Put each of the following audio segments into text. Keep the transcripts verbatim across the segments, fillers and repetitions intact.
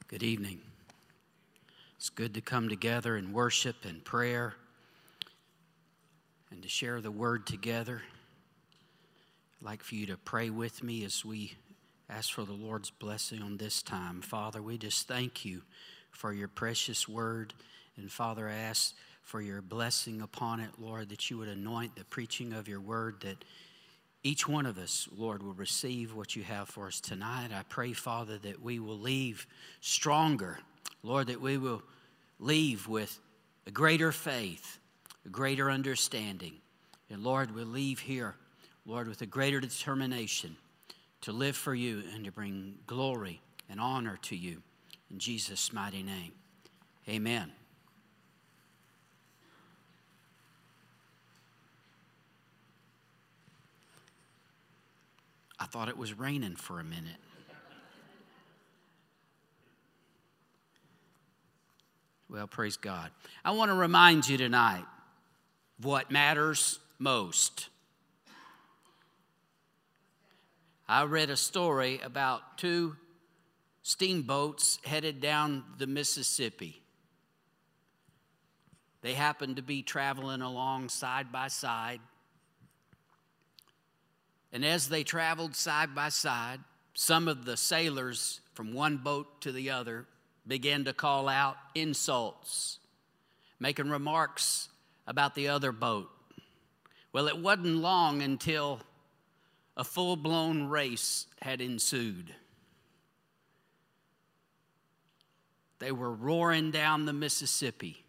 Good evening. It's good to come together in worship and prayer and to share the word together. I'd like for you to pray with me as we ask for the Lord's blessing on this time. Father, we just thank you for your precious word. And Father, I ask for your blessing upon it, Lord, that you would anoint the preaching of your word, that each one of us, Lord, will receive what you have for us tonight. I pray, Father, that we will leave stronger. Lord, that we will leave with a greater faith, a greater understanding. And Lord, we'll leave here, Lord, with a greater determination to live for you and to bring glory and honor to you. In Jesus' mighty name, amen. I thought it was raining for a minute. Well, praise God. I want to remind you tonight what matters most. I read a story about two steamboats headed down the Mississippi. They happened to be traveling along side by side. And as they traveled side by side, some of the sailors from one boat to the other began to call out insults, making remarks about the other boat. Well, it wasn't long until a full-blown race had ensued. They were roaring down the Mississippi.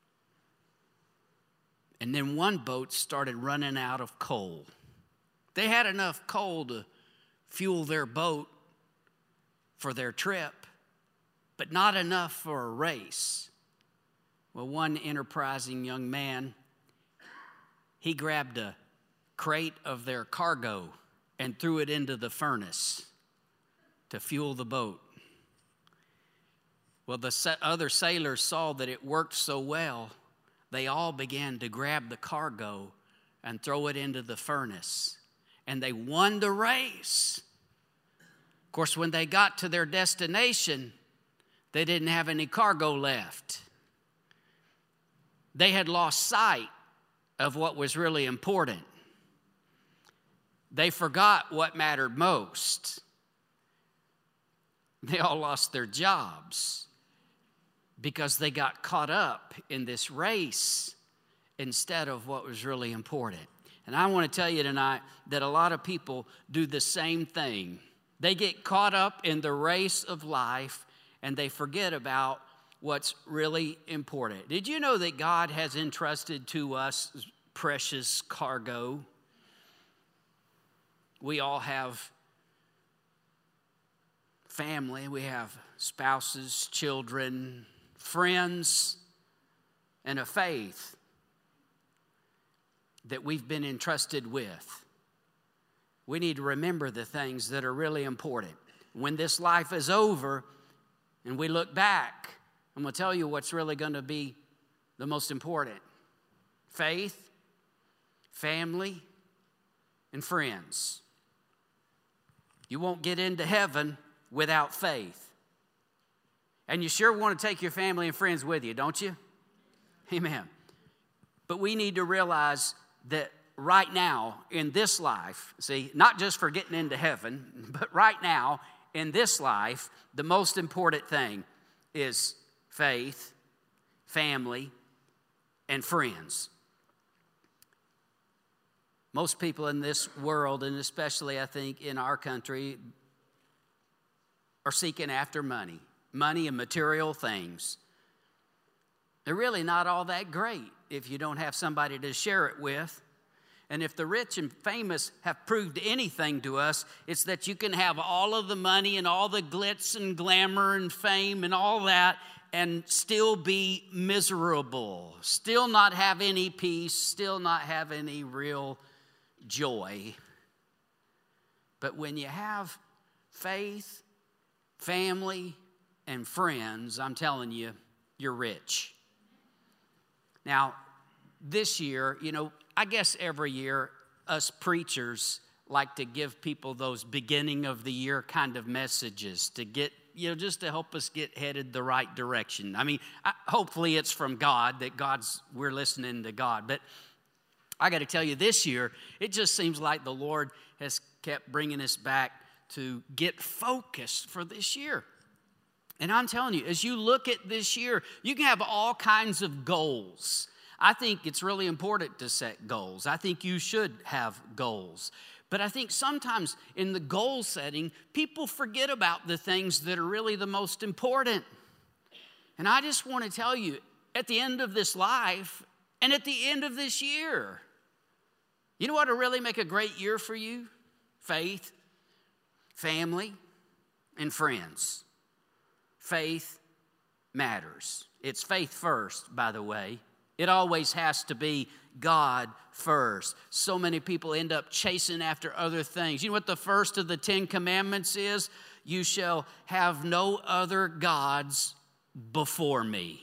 And then one boat started running out of coal. They had enough coal to fuel their boat for their trip, but not enough for a race. Well, one enterprising young man, he grabbed a crate of their cargo and threw it into the furnace to fuel the boat. Well, the other sailors saw that it worked so well, they all began to grab the cargo and throw it into the furnace. And they won the race. Of course, when they got to their destination, they didn't have any cargo left. They had lost sight of what was really important. They forgot what mattered most. They all lost their jobs because they got caught up in this race instead of what was really important. And I want to tell you tonight that a lot of people do the same thing. They get caught up in the race of life and they forget about what's really important. Did you know that God has entrusted to us precious cargo? We all have family, we have spouses, children, friends, and a faith that we've been entrusted with. We need to remember the things that are really important. When this life is over and we look back, I'm going to tell you what's really going to be the most important. Faith, family, and friends. You won't get into heaven without faith. And you sure want to take your family and friends with you, don't you? Amen. But we need to realize that right now in this life, see, not just for getting into heaven, but right now in this life, the most important thing is faith, family, and friends. Most people in this world, and especially I think in our country, are seeking after money, money and material things. They're really not all that great if you don't have somebody to share it with. And if the rich and famous have proved anything to us, it's that you can have all of the money and all the glitz and glamour and fame and all that and still be miserable, still not have any peace, still not have any real joy. But when you have faith, family, and friends, I'm telling you, you're rich. Now, this year, you know, I guess every year us preachers like to give people those beginning of the year kind of messages to get you know, just to help us get headed the right direction. I mean, I, hopefully it's from God, that God's, we're listening to God. But I got to tell you, this year, it just seems like the Lord has kept bringing us back to get focused for this year. And I'm telling you, as you look at this year, you can have all kinds of goals. I think it's really important to set goals. I think you should have goals. But I think sometimes in the goal setting, people forget about the things that are really the most important. And I just want to tell you, at the end of this life and at the end of this year, you know what will really make a great year for you? Faith, family, and friends. Faith matters. It's faith first, by the way. It always has to be God first. So many people end up chasing after other things. You know what the first of the Ten Commandments is? You shall have no other gods before me.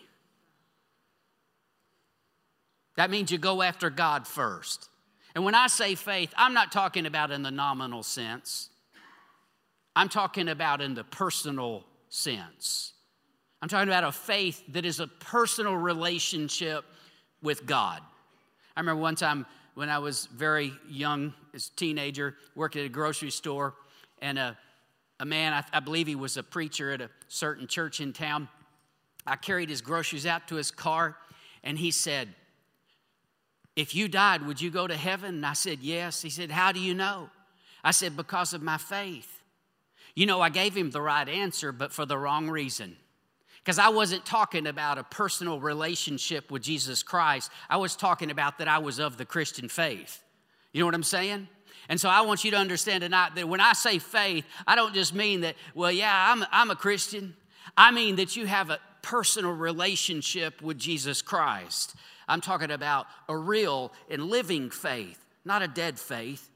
That means you go after God first. And when I say faith, I'm not talking about in the nominal sense. I'm talking about in the personal sense. I'm talking about a faith that is a personal relationship with God. I remember one time when I was very young, as a teenager, working at a grocery store, and a, a man, I, I believe he was a preacher at a certain church in town, I carried his groceries out to his car, and he said, "If you died, would you go to heaven?" And I said, "Yes." He said, "How do you know?" I said, "Because of my faith." You know, I gave him the right answer, but for the wrong reason. Because I wasn't talking about a personal relationship with Jesus Christ. I was talking about that I was of the Christian faith. You know what I'm saying? And so I want you to understand tonight that when I say faith, I don't just mean that, well, yeah, I'm, I'm a Christian. I mean that you have a personal relationship with Jesus Christ. I'm talking about a real and living faith, not a dead faith.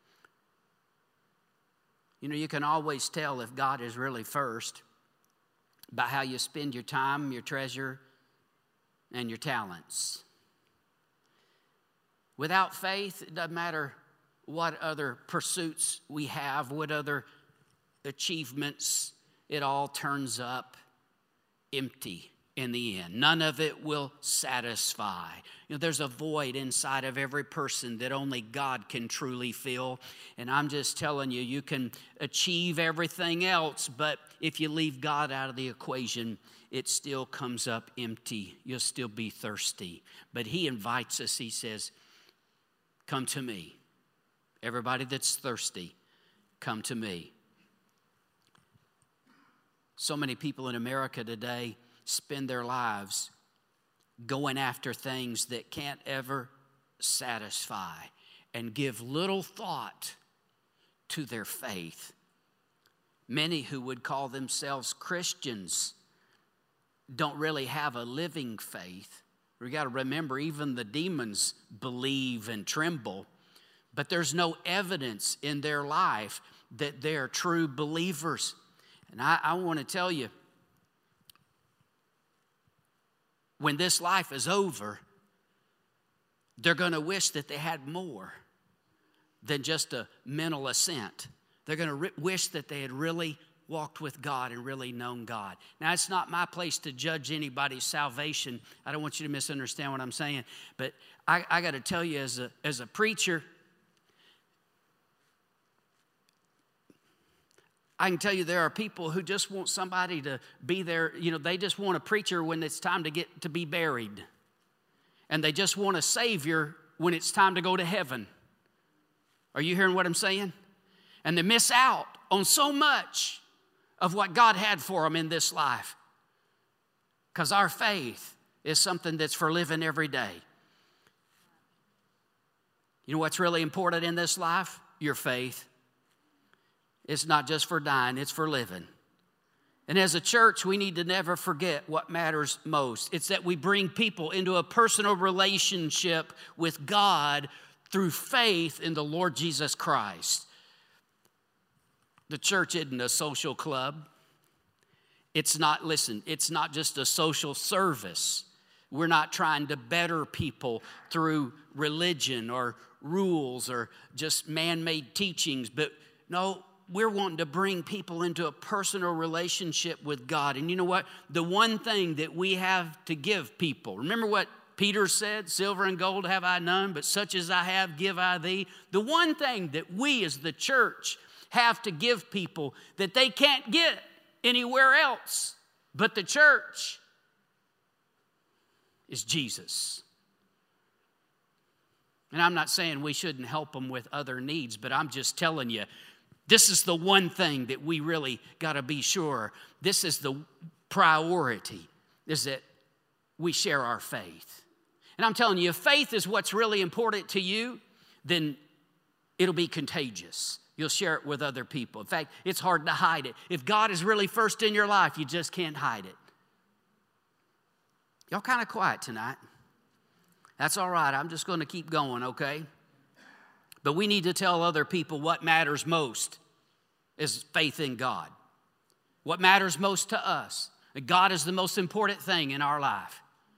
You know, you can always tell if God is really first by how you spend your time, your treasure, and your talents. Without faith, it doesn't matter what other pursuits we have, what other achievements, it all turns up empty in the end. None of it will satisfy. You know, there's a void inside of every person that only God can truly fill. And I'm just telling you, you can achieve everything else, but if you leave God out of the equation, it still comes up empty. You'll still be thirsty. But He invites us, He says, "Come to me. Everybody that's thirsty, come to me." So many people in America today spend their lives going after things that can't ever satisfy and give little thought to their faith. Many who would call themselves Christians don't really have a living faith. We got to remember, even the demons believe and tremble, but there's no evidence in their life that they're true believers. And I, I want to tell you, when this life is over, they're going to wish that they had more than just a mental assent. They're going to re- wish that they had really walked with God and really known God. Now, it's not my place to judge anybody's salvation. I don't want you to misunderstand what I'm saying. But I, I got to tell you, as a, as a preacher, I can tell you there are people who just want somebody to be there. You know, they just want a preacher when it's time to get to be buried. And they just want a Savior when it's time to go to heaven. Are you hearing what I'm saying? And they miss out on so much of what God had for them in this life. Because our faith is something that's for living every day. You know what's really important in this life? Your faith. It's not just for dying, it's for living. And as a church, we need to never forget what matters most. It's that we bring people into a personal relationship with God through faith in the Lord Jesus Christ. The church isn't a social club. It's not, listen, it's not just a social service. We're not trying to better people through religion or rules or just man-made teachings, but no, we're wanting to bring people into a personal relationship with God. And you know what? The one thing that we have to give people, remember what Peter said, silver and gold have I none, but such as I have give I thee. The one thing that we as the church have to give people that they can't get anywhere else but the church is Jesus. And I'm not saying we shouldn't help them with other needs, but I'm just telling you, this is the one thing that we really got to be sure. This is the priority, is that we share our faith. And I'm telling you, if faith is what's really important to you, then it'll be contagious. You'll share it with other people. In fact, it's hard to hide it. If God is really first in your life, you just can't hide it. Y'all kind of quiet tonight. That's all right. I'm just going to keep going, okay? But we need to tell other people what matters most is faith in God. What matters most to us. That God is the most important thing in our life.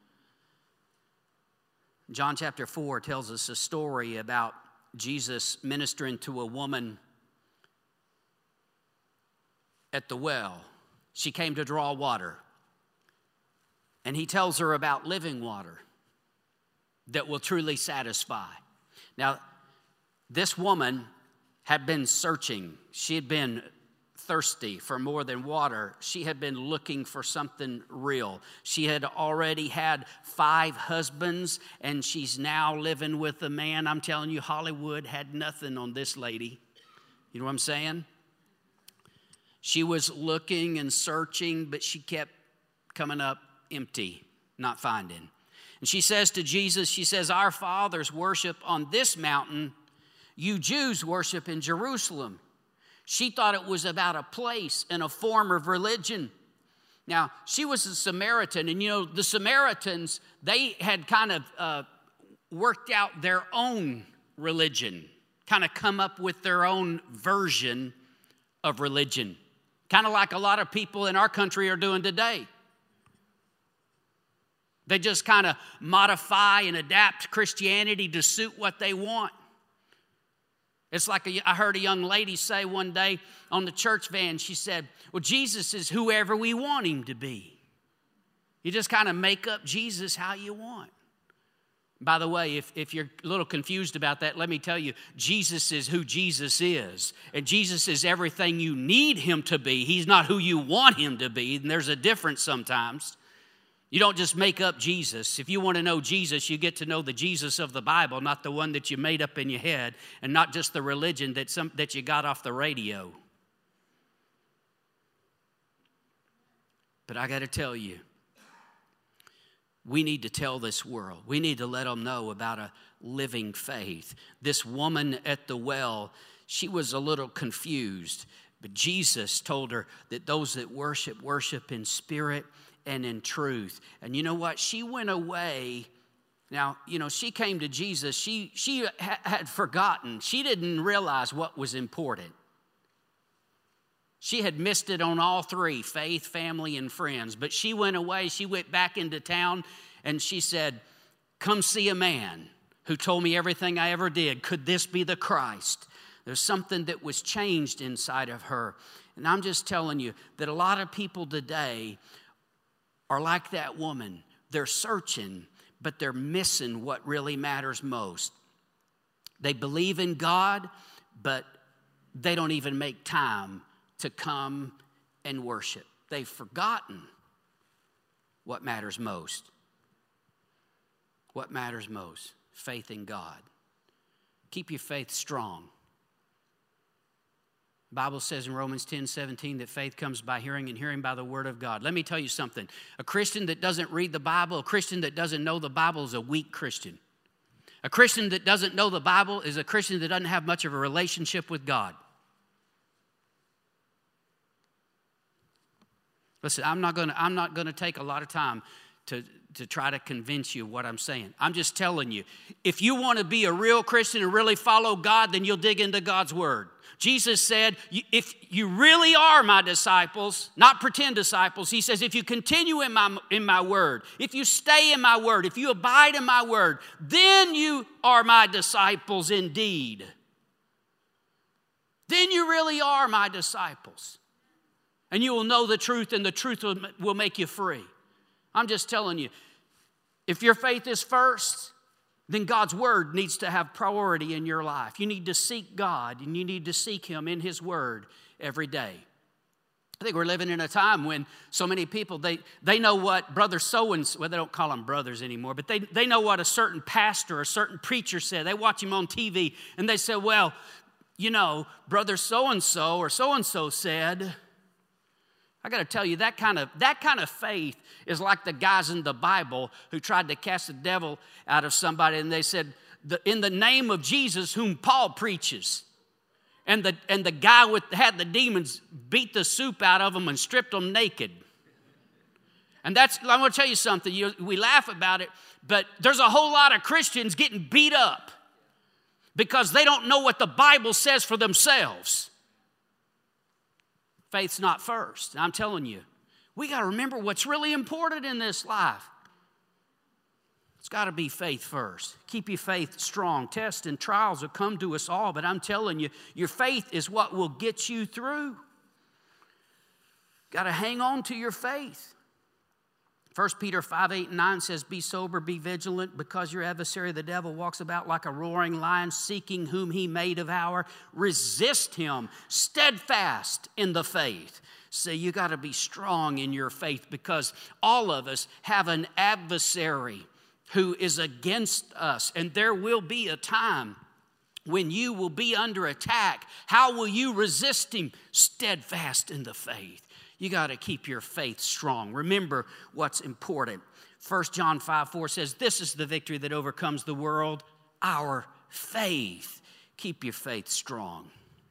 John chapter four tells us a story about Jesus ministering to a woman at the well. She came to draw water. And he tells her about living water that will truly satisfy. Now, this woman had been searching. She had been thirsty for more than water. She had been looking for something real. She had already had five husbands, and she's now living with a man. I'm telling you, Hollywood had nothing on this lady. You know what I'm saying? She was looking and searching, but she kept coming up empty, not finding. And she says to Jesus, she says, our fathers worship on this mountain. You Jews worship in Jerusalem. She thought it was about a place and a form of religion. Now, she was a Samaritan, and you know, the Samaritans, they had kind of uh, worked out their own religion, kind of come up with their own version of religion, kind of like a lot of people in our country are doing today. They just kind of modify and adapt Christianity to suit what they want. It's like a, I heard a young lady say one day on the church van, she said, well, Jesus is whoever we want him to be. You just kind of make up Jesus how you want. By the way, if, if you're a little confused about that, let me tell you, Jesus is who Jesus is. And Jesus is everything you need him to be. He's not who you want him to be. And there's a difference sometimes. You don't just make up Jesus. If you want to know Jesus, you get to know the Jesus of the Bible, not the one that you made up in your head, and not just the religion that some that you got off the radio. But I got to tell you, we need to tell this world. We need to let them know about a living faith. This woman at the well, she was a little confused, but Jesus told her that those that worship, worship in spirit and in truth. And you know what? She went away. Now, you know, she came to Jesus. She, she ha- had forgotten. She didn't realize what was important. She had missed it on all three, faith, family, and friends. But she went away. She went back into town, and she said, come see a man who told me everything I ever did. Could this be the Christ? There's something that was changed inside of her. And I'm just telling you that a lot of people today are like that woman. They're searching, but they're missing what really matters most. They believe in God, but they don't even make time to come and worship. They've forgotten what matters most. What matters most? Faith in God. Keep your faith strong. The Bible says in Romans ten seventeen that faith comes by hearing and hearing by the word of God. Let me tell you something. A Christian that doesn't read the Bible, a Christian that doesn't know the Bible is a weak Christian. A Christian that doesn't know the Bible is a Christian that doesn't have much of a relationship with God. Listen, I'm not going to I'm not going to take a lot of time to, to try to convince you of what I'm saying. I'm just telling you, if you want to be a real Christian and really follow God, then you'll dig into God's word. Jesus said, if you really are my disciples, not pretend disciples, he says, if you continue in my, in my word, if you stay in my word, if you abide in my word, then you are my disciples indeed. Then you really are my disciples. And you will know the truth, and the truth will, will make you free. I'm just telling you, if your faith is first, then God's word needs to have priority in your life. You need to seek God, and you need to seek him in his word every day. I think we're living in a time when so many people, they, they know what brother so-and-so, well, they don't call them brothers anymore, but they, they know what a certain pastor or a certain preacher said. They watch him on T V, and they say, well, you know, brother so-and-so or so-and-so said. I got to tell you, that kind of that kind of faith is like the guys in the Bible who tried to cast the devil out of somebody, and they said, the, in the name of Jesus whom Paul preaches. And the, and the guy with had the demons beat the soup out of them and stripped them naked. And that's, I'm going to tell you something. You, we laugh about it, but there's a whole lot of Christians getting beat up because they don't know what the Bible says for themselves. Faith's not first. And I'm telling you, we got to remember what's really important in this life. It's got to be faith first. Keep your faith strong. Tests and trials will come to us all, but I'm telling you, your faith is what will get you through. Got to hang on to your faith. First Peter five, eight, and nine says, be sober, be vigilant, because your adversary, the devil, walks about like a roaring lion, seeking whom he may devour. Resist him, steadfast in the faith. So you got to be strong in your faith, because all of us have an adversary who is against us. And there will be a time when you will be under attack. How will you resist him? Steadfast in the faith. You got to keep your faith strong. Remember what's important. First John five, four says, this is the victory that overcomes the world, our faith. Keep your faith strong.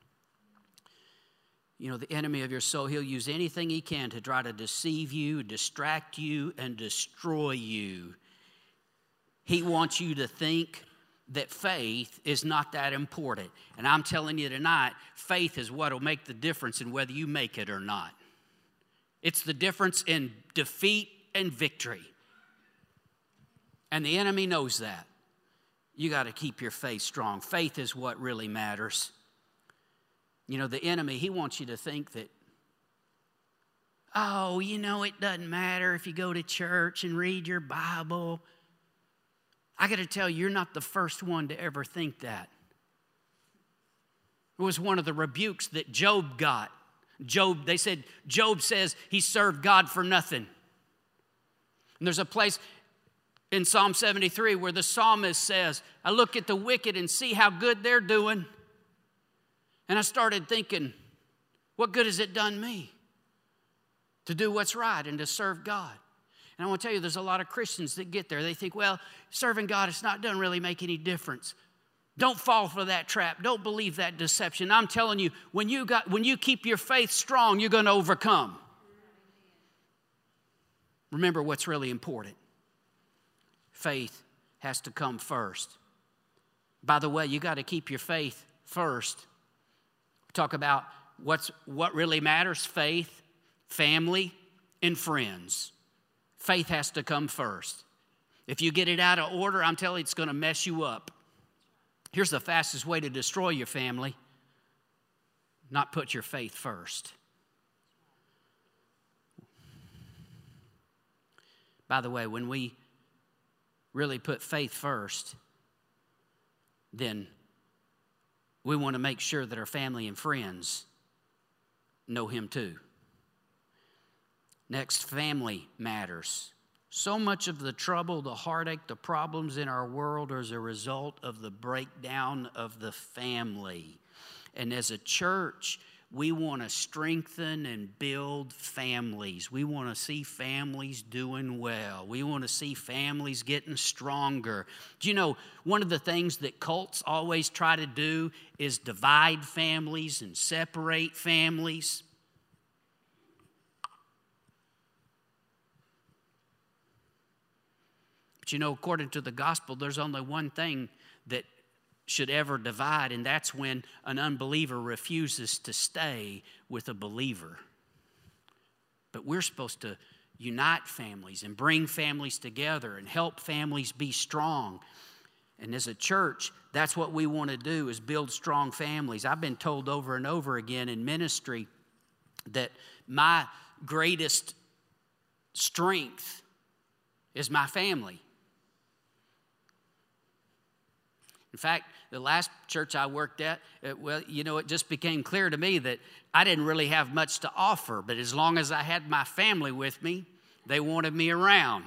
You know, the enemy of your soul, he'll use anything he can to try to deceive you, distract you, and destroy you. He wants you to think that faith is not that important. And I'm telling you tonight, faith is what will make the difference in whether you make it or not. It's the difference in defeat and victory. And the enemy knows that. You got to keep your faith strong. Faith is what really matters. You know, the enemy, he wants you to think that, oh, you know, it doesn't matter if you go to church and read your Bible. I got to tell you, you're not the first one to ever think that. It was one of the rebukes that Job got. Job, they said, Job says he served God for nothing. And there's a place in Psalm seventy-three where the psalmist says, I look at the wicked and see how good they're doing. And I started thinking, what good has it done me to do what's right and to serve God? And I want to tell you, there's a lot of Christians that get there. They think, well, serving God, it's not doesn't really make any difference. Don't fall for that trap. Don't believe that deception. I'm telling you, when you got when you keep your faith strong, you're going to overcome. Remember what's really important. Faith has to come first. By the way, you got to keep your faith first. Talk about what's what really matters: faith, family, and friends. Faith has to come first. If you get it out of order, I'm telling you, it's going to mess you up. Here's the fastest way to destroy your family: not put your faith first. By the way, when we really put faith first, then we want to make sure that our family and friends know him too. Next, family matters. So much of the trouble, the heartache, the problems in our world are as a result of the breakdown of the family. And as a church, we want to strengthen and build families. We want to see families doing well. We want to see families getting stronger. Do you know, one of the things that cults always try to do is divide families and separate families. But you know, according to the gospel, there's only one thing that should ever divide, and that's when an unbeliever refuses to stay with a believer. But we're supposed to unite families and bring families together and help families be strong. And as a church, that's what we want to do, is build strong families. I've been told over and over again in ministry that my greatest strength is my family. In fact, the last church I worked at, it, well, you know, it just became clear to me that I didn't really have much to offer, but as long as I had my family with me, they wanted me around.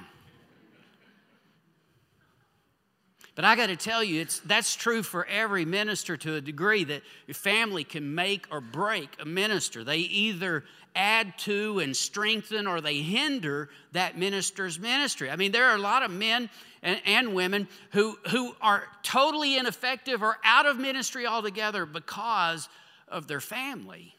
But I got to tell you, it's, that's true for every minister to a degree, that your family can make or break a minister. They either add to and strengthen or they hinder that minister's ministry. I mean, there are a lot of men and, and women who, who are totally ineffective or out of ministry altogether because of their family.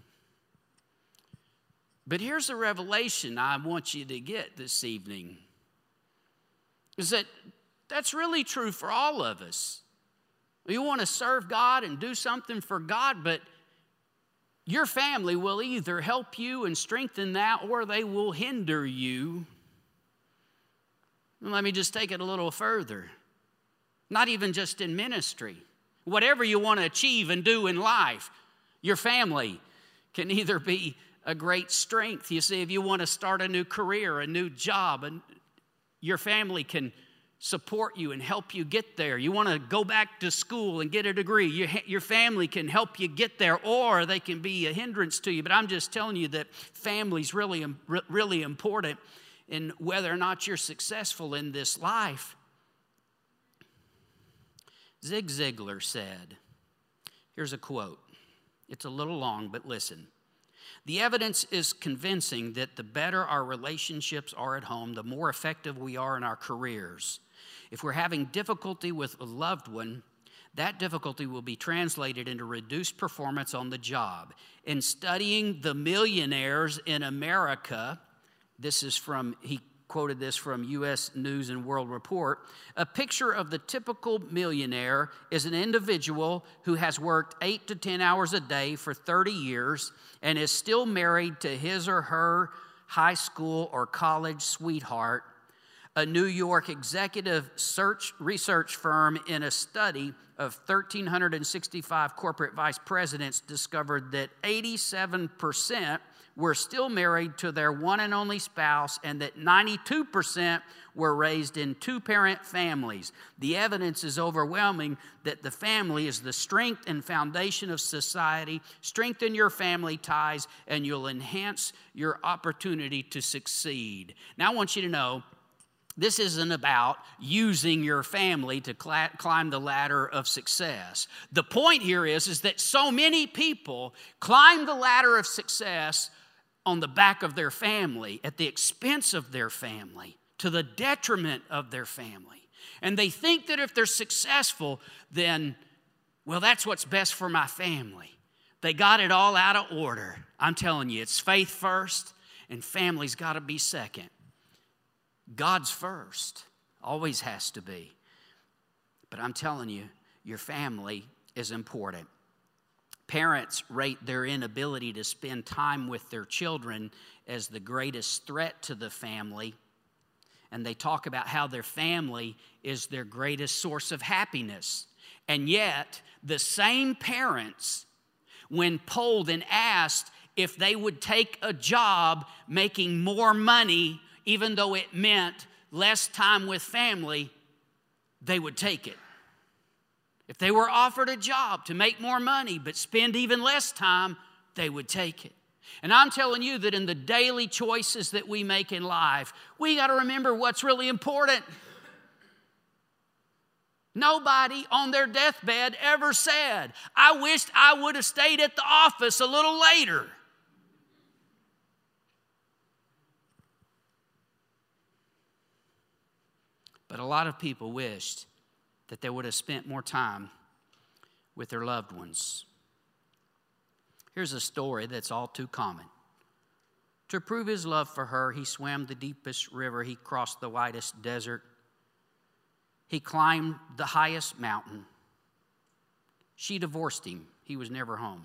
But here's the revelation I want you to get this evening, is that that's really true for all of us. You want to serve God and do something for God, but your family will either help you and strengthen that, or they will hinder you. And let me just take it a little further. Not even just in ministry. Whatever you want to achieve and do in life, your family can either be a great strength. You see, if you want to start a new career, a new job, and your family can support you and help you get there. You want to go back to school and get a degree, your, your family can help you get there, or they can be a hindrance to you. But I'm just telling you that family's really, really important in whether or not you're successful in this life. Zig Ziglar said, here's a quote. It's a little long, but listen. The evidence is convincing that the better our relationships are at home, the more effective we are in our careers. If we're having difficulty with a loved one, that difficulty will be translated into reduced performance on the job. In studying the millionaires in America, this is from, he quoted this from U S News and World Report, a picture of the typical millionaire is an individual who has worked eight to ten hours a day for thirty years and is still married to his or her high school or college sweetheart. A New York executive search research firm, in a study of one thousand three hundred sixty-five corporate vice presidents, discovered that eighty-seven percent were still married to their one and only spouse, and that ninety-two percent were raised in two-parent families. The evidence is overwhelming that the family is the strength and foundation of society. Strengthen your family ties, and you'll enhance your opportunity to succeed. Now, I want you to know, this isn't about using your family to cl- climb the ladder of success. The point here is, is that so many people climb the ladder of success on the back of their family, at the expense of their family, to the detriment of their family. And they think that if they're successful, then, well, that's what's best for my family. They got it all out of order. I'm telling you, it's faith first, and family's got to be second. God's first, always has to be. But I'm telling you, your family is important. Parents rate their inability to spend time with their children as the greatest threat to the family. And they talk about how their family is their greatest source of happiness. And yet, the same parents, when polled and asked if they would take a job making more money, even though it meant less time with family, they would take it. If they were offered a job to make more money but spend even less time, they would take it. And I'm telling you that in the daily choices that we make in life, we got to remember what's really important. Nobody on their deathbed ever said, I wished I would have stayed at the office a little later. But a lot of people wished that they would have spent more time with their loved ones. Here's a story that's all too common. To prove his love for her, he swam the deepest river. He crossed the widest desert. He climbed the highest mountain. She divorced him. He was never home.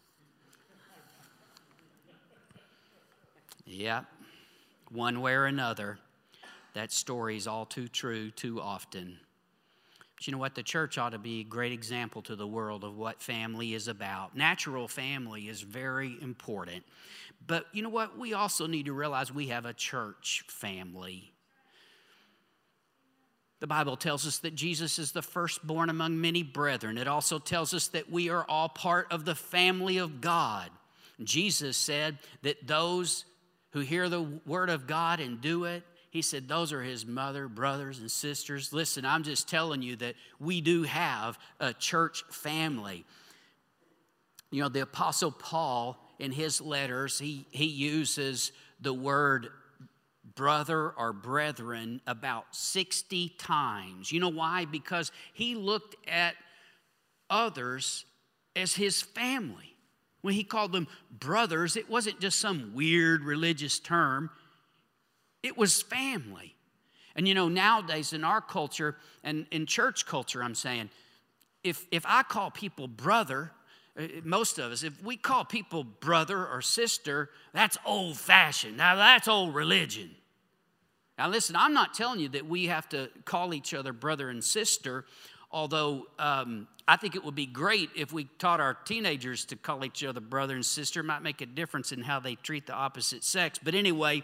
Yeah, one way or another, that story is all too true too often. But you know what? The church ought to be a great example to the world of what family is about. Natural family is very important. But you know what? We also need to realize we have a church family. The Bible tells us that Jesus is the firstborn among many brethren. It also tells us that we are all part of the family of God. Jesus said that those who hear the word of God and do it, he said those are his mother, brothers, and sisters. Listen, I'm just telling you that we do have a church family. You know, the Apostle Paul, in his letters, he, he uses the word brother or brethren about sixty times. You know why? Because he looked at others as his family. When he called them brothers, it wasn't just some weird religious term. It was family. And you know, nowadays in our culture and in church culture, I'm saying, if, if I call people brother, most of us, if we call people brother or sister, that's old-fashioned. Now, that's old religion. Now, listen, I'm not telling you that we have to call each other brother and sister, although um, I think it would be great if we taught our teenagers to call each other brother and sister. It might make a difference in how they treat the opposite sex. But anyway,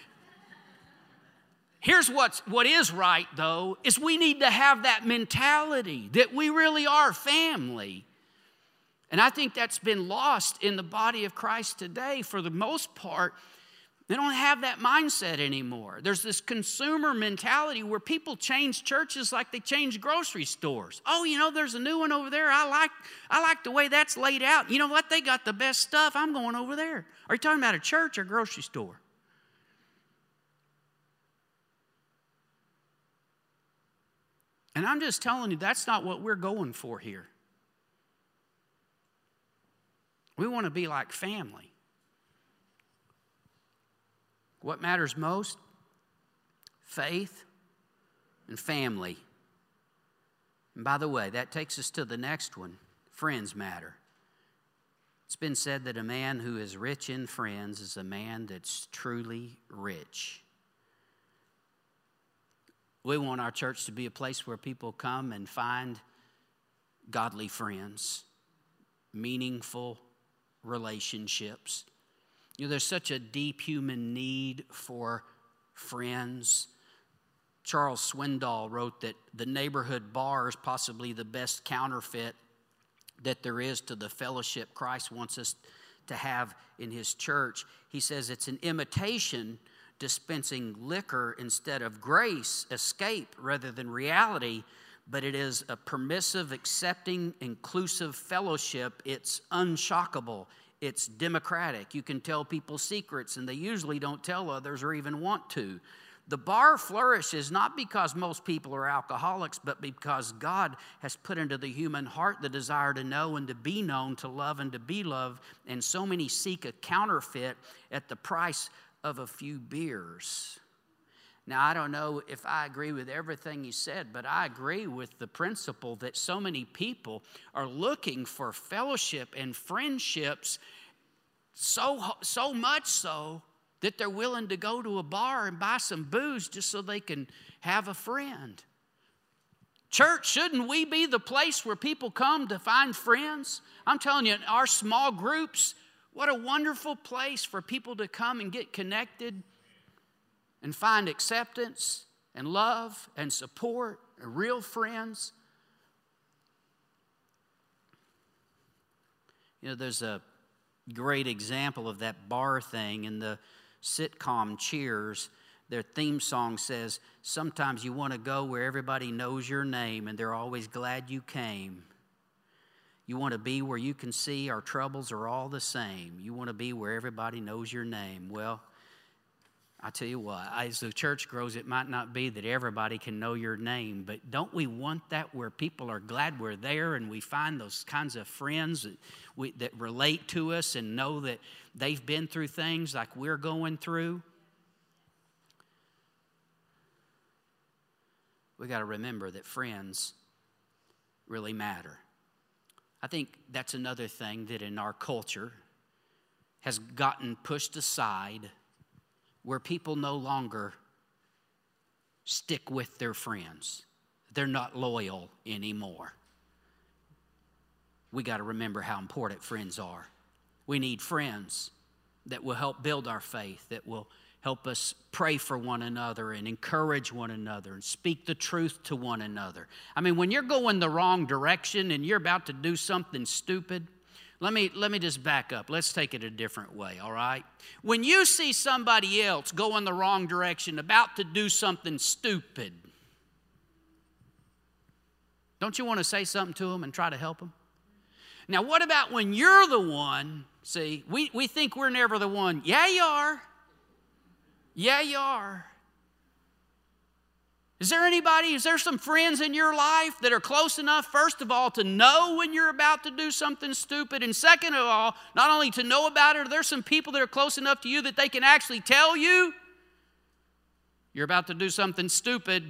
here's what's, what is right, though, is we need to have that mentality that we really are family. And I think that's been lost in the body of Christ today. For the most part, they don't have that mindset anymore. There's this consumer mentality where people change churches like they change grocery stores. Oh, you know, there's a new one over there. I like, I like the way that's laid out. You know what? They got the best stuff. I'm going over there. Are you talking about a church or grocery store? And I'm just telling you, that's not what we're going for here. We want to be like family. What matters most? Faith and family. And by the way, that takes us to the next one. Friends matter. It's been said that a man who is rich in friends is a man that's truly rich. We want our church to be a place where people come and find godly friends, meaningful relationships. You know, there's such a deep human need for friends. Charles Swindoll wrote that the neighborhood bar is possibly the best counterfeit that there is to the fellowship Christ wants us to have in his church. He says it's an imitation dispensing liquor instead of grace, escape rather than reality, but it is a permissive, accepting, inclusive fellowship. It's unshockable. It's democratic. You can tell people secrets, and they usually don't tell others or even want to. The bar flourishes not because most people are alcoholics, but because God has put into the human heart the desire to know and to be known, to love and to be loved, and so many seek a counterfeit at the price of a few beers. Now, I don't know if I agree with everything he said, but I agree with the principle that so many people are looking for fellowship and friendships so, so much so that they're willing to go to a bar and buy some booze just so they can have a friend. Church, shouldn't we be the place where people come to find friends? I'm telling you, in our small groups, what a wonderful place for people to come and get connected and find acceptance and love and support and real friends. You know, there's a great example of that bar thing in the sitcom Cheers. Their theme song says, sometimes you want to go where everybody knows your name and they're always glad you came. You want to be where you can see our troubles are all the same. You want to be where everybody knows your name. Well, I tell you what, as the church grows, it might not be that everybody can know your name, but don't we want that where people are glad we're there and we find those kinds of friends that, we, that relate to us and know that they've been through things like we're going through? We got to remember that friends really matter. I think that's another thing that in our culture has gotten pushed aside, where people no longer stick with their friends. They're not loyal anymore. We got to remember how important friends are. We need friends that will help build our faith, that will help us pray for one another and encourage one another and speak the truth to one another. I mean, when you're going the wrong direction and you're about to do something stupid, let me, let me just back up. Let's take it a different way, all right? When you see somebody else going the wrong direction, about to do something stupid, don't you want to say something to them and try to help them? Now, what about when you're the one? See, we, we think we're never the one. Yeah, you are. Yeah, you are. Is there anybody, is there some friends in your life that are close enough, first of all, to know when you're about to do something stupid? And second of all, not only to know about it, there's some people that are close enough to you that they can actually tell you you're about to do something stupid.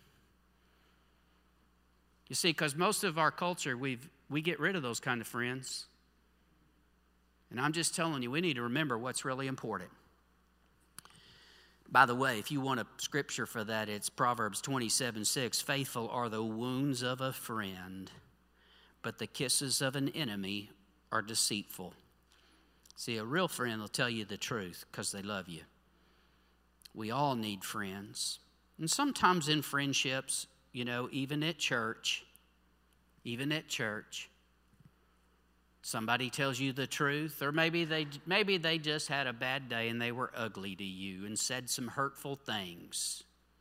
You see, because most of our culture, we've, we get rid of those kind of friends. And I'm just telling you, we need to remember what's really important. By the way, if you want a scripture for that, it's Proverbs twenty-seven six. Faithful are the wounds of a friend, but the kisses of an enemy are deceitful. See, a real friend will tell you the truth because they love you. We all need friends. And sometimes in friendships, you know, even at church, even at church, somebody tells you the truth, or maybe they maybe they just had a bad day and they were ugly to you and said some hurtful things.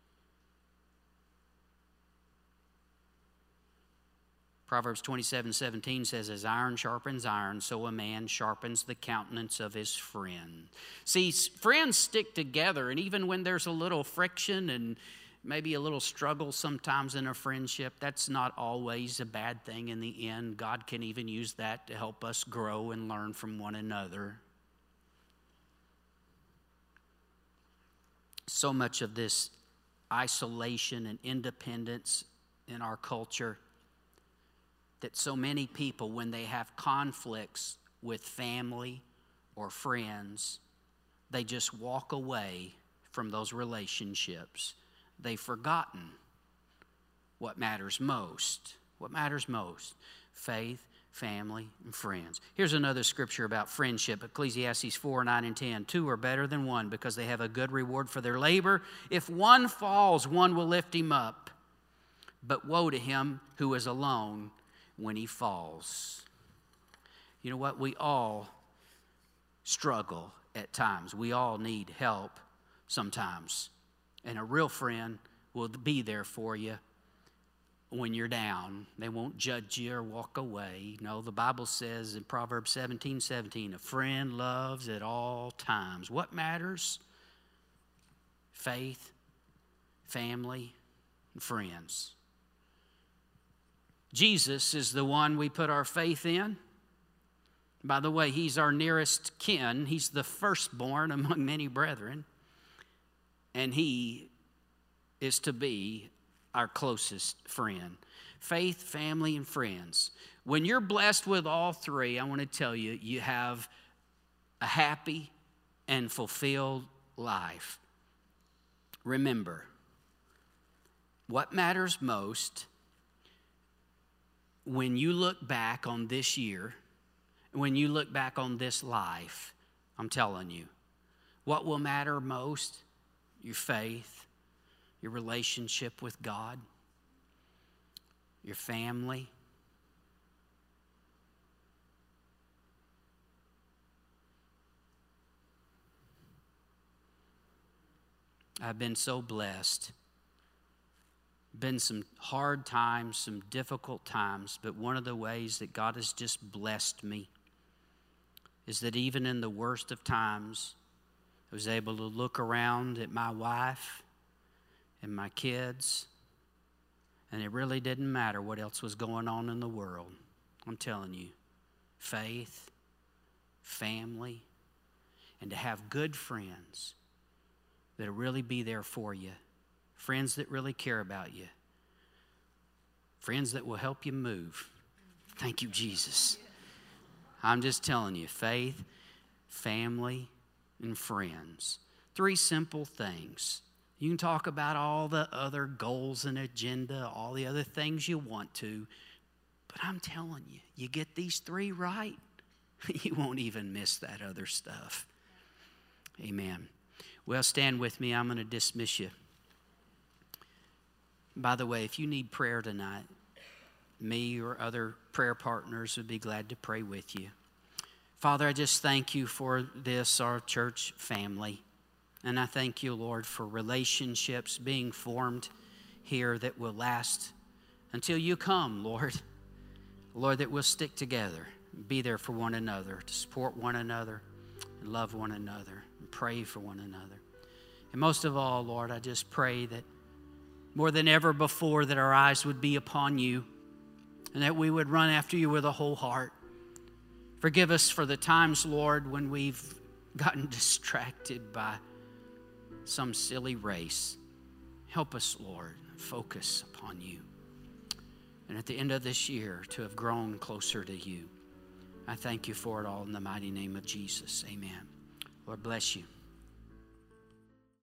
Proverbs twenty-seven seventeen says, as iron sharpens iron, so a man sharpens the countenance of his friend. See, friends stick together, and even when there's a little friction and maybe a little struggle sometimes in a friendship, that's not always a bad thing in the end. God can even use that to help us grow and learn from one another. So much of this isolation and independence in our culture that so many people, when they have conflicts with family or friends, they just walk away from those relationships. They've forgotten what matters most. What matters most? Faith, family, and friends. Here's another scripture about friendship. Ecclesiastes four, nine, and ten. Two are better than one because they have a good reward for their labor. If one falls, one will lift him up. But woe to him who is alone when he falls. You know what? We all struggle at times. We all need help sometimes. And a real friend will be there for you when you're down. They won't judge you or walk away. No, the Bible says in Proverbs seventeen seventeen, a friend loves at all times. What matters? Faith, family, and friends. Jesus is the one we put our faith in. By the way, he's our nearest kin. He's the firstborn among many brethren. And he is to be our closest friend. Faith, family, and friends. When you're blessed with all three, I want to tell you, you have a happy and fulfilled life. Remember, what matters most when you look back on this year, when you look back on this life, I'm telling you, what will matter most? Your faith, your relationship with God, your family. I've been so blessed. Been some hard times, some difficult times, but one of the ways that God has just blessed me is that even in the worst of times, I was able to look around at my wife and my kids, and it really didn't matter what else was going on in the world. I'm telling you, faith, family, and to have good friends that'll really be there for you, friends that really care about you, friends that will help you move. Thank you, Jesus. I'm just telling you, faith, family, and friends. Three simple things You can talk about all the other goals and agenda, all the other things you want to, but I'm telling you, you get these three right, you won't even miss that other stuff. Amen. Well, stand with me. I'm going to dismiss you. By the way, if you need prayer tonight, me or other prayer partners would be glad to pray with you. Father, I just thank you for this, our church family. And I thank you, Lord, for relationships being formed here that will last until you come, Lord. Lord, that we'll stick together, be there for one another, to support one another, and love one another, and pray for one another. And most of all, Lord, I just pray that more than ever before that our eyes would be upon you and that we would run after you with a whole heart. Forgive us for the times, Lord, when we've gotten distracted by some silly race. Help us, Lord, focus upon you. And at the end of this year, to have grown closer to you. I thank you for it all in the mighty name of Jesus. Amen. Lord bless you.